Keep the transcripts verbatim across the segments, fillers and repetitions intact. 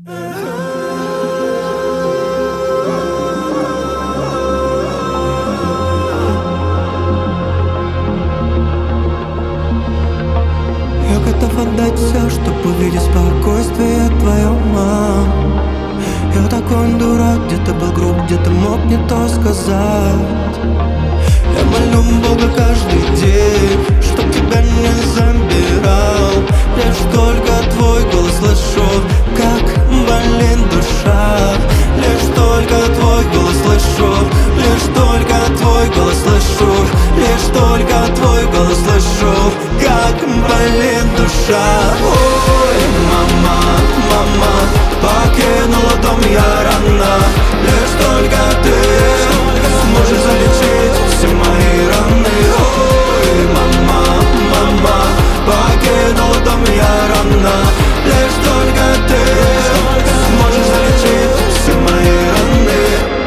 Я готов отдать все, чтоб увидеть спокойствие твое, мам. Я такой дурак, где-то был груб, где-то мог не то сказать. Я молю Бога каждый день, чтоб тебя не забирал. Лишь только твой голос слышу, как болит душа. Лишь только твой голос слышу, лишь только твой голос слышу, лишь только твой голос слышу, как болит душа. Ой, мама, мама, покинула дом я рано. Лишь только ты сможешь залечить все мои раны. Ой, мама, мама, покинула дом я рано. Лишь только ты сможешь залечить все мои раны.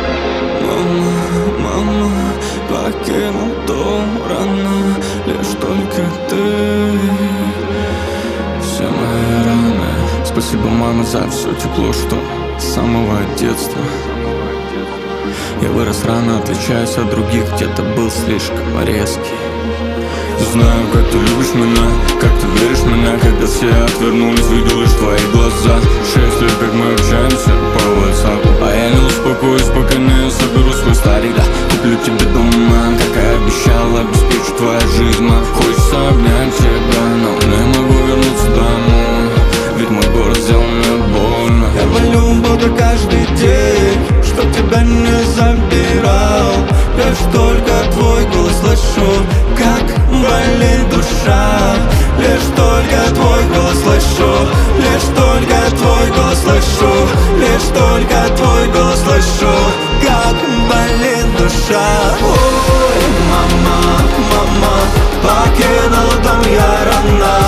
Мама, мама, покинул дом рано. Лишь только ты все мои раны. Спасибо, мама, за все тепло, что с самого детства. Я вырос рано, отличаюсь от других, где-то был слишком резкий. Знаю, как ты любишь меня, как ты веришь в меня. Когда все отвернулись, видел лишь твои глаза. Шесть лет, как мы общаемся по WhatsApp, а я не успокоюсь, пока не соберу свой старик. Да, куплю тебе дом, мам, как и обещал, обеспечу твою жизнь, мам. Хочется обнять тебя, но не могу вернуться домой, ведь мой город сделал мне больно. Я молю Бога каждый день, чтоб тебя не забирал. Лишь только твой голос слышу, как болит душа. Лишь только твой голос слышу, лишь только твой голос слышу, лишь только твой голос слышу, как болит душа. Ой, мама, мама, покинула дом я рано.